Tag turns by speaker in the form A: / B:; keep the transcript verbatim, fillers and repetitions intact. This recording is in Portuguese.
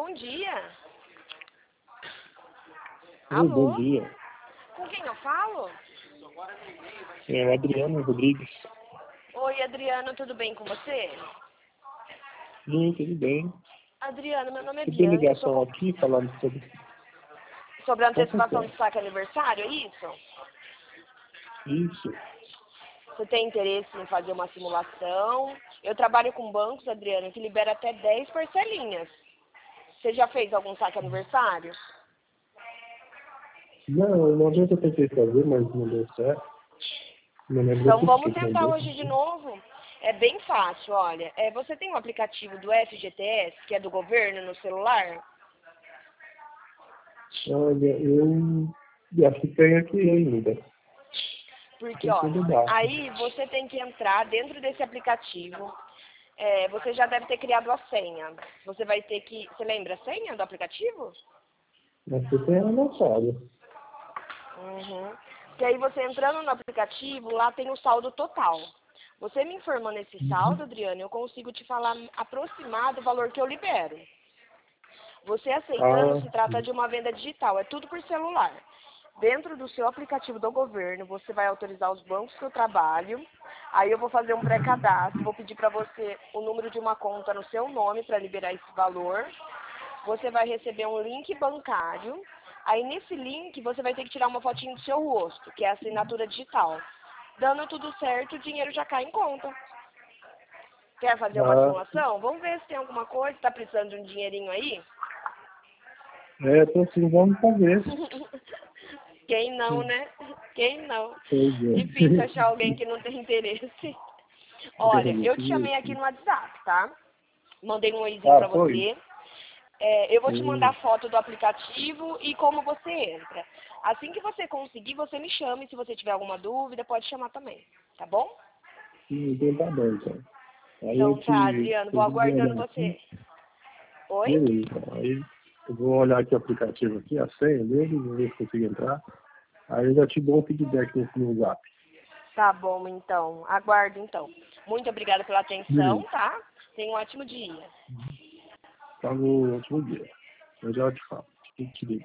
A: Bom dia.
B: Oi,
A: Alô?
B: bom dia.
A: Com quem eu falo?
B: É o Adriano Rodrigues.
A: Oi, Adriano, tudo bem com você?
B: Sim, tudo bem.
A: Adriano, meu nome é
B: Eu tenho
A: Bianca, eu sou
B: ligação
A: com...
B: aqui falando sobre...
A: sobre a
B: Com
A: antecipação do
B: certeza.
A: saque aniversário, é isso?
B: Isso.
A: Você tem interesse em fazer uma simulação? Eu trabalho com bancos, Adriano, que libera até dez parcelinhas. Você já fez algum saque aniversário?
B: Não, uma vez eu tentei fazer, mas não deu certo. Não lembro
A: Então
B: por
A: vamos
B: que que não
A: tentar
B: deu.
A: hoje de novo. É bem fácil, olha. É, você tem um aplicativo do F G T S, que é do governo, no celular?
B: Olha, eu acho que tem aqui ainda.
A: Porque,
B: Tem
A: ó,
B: tudo baixo.
A: aí você tem que entrar dentro desse aplicativo. É, você já deve ter criado a senha. Você vai ter que... Você lembra a senha do aplicativo?
B: Mas você tem anotado.
A: Uhum. Que aí você entrando no aplicativo, lá tem o saldo total. Você me informando esse saldo,
B: Uhum.
A: Adriano, eu consigo te falar aproximado o valor que eu libero. Você aceitando,
B: Ah,
A: se trata
B: sim.
A: de uma venda digital, é tudo por celular. Dentro do seu aplicativo do governo, você vai autorizar os bancos que eu trabalho. Aí eu vou fazer um pré-cadastro, vou pedir para você o número de uma conta no seu nome para liberar esse valor. Você vai receber um link bancário. Aí nesse link você vai ter que tirar uma fotinho do seu rosto, que é a assinatura digital. Dando tudo certo, o dinheiro já cai em conta. Quer fazer uma
B: Ah,
A: simulação? Vamos ver se tem alguma coisa. Está precisando de um dinheirinho aí?
B: é, tô sim, vamos fazer.
A: Quem não, né? Quem não?
B: Pois
A: Difícil
B: é.
A: achar alguém que não tem interesse. Olha, eu te chamei aqui
B: Isso.
A: no WhatsApp, tá? Mandei um oizinho
B: Ah,
A: pra
B: foi?
A: você. É, eu vou te mandar
B: Sim.
A: foto do aplicativo e como você entra. Assim que você conseguir, você me chame. Se você tiver alguma dúvida, pode chamar também. Tá bom?
B: Sim, então tá bom, então. Aí eu
A: Então tá,
B: te...
A: Adriano. Vou
B: Eu vou
A: aguardando
B: olhar aqui.
A: você. Oi?
B: Beleza, então. Aí eu vou olhar aqui o aplicativo aqui, a senha dele, vou ver se consigo entrar. Aí eu já te dou um feedback nesse no Zap.
A: Tá bom, então. Aguardo, então. Muito obrigada pela atenção,
B: Beleza.
A: tá? Tenha um ótimo dia.
B: Tá no último dia. Eu já te falo. Te, te ligo.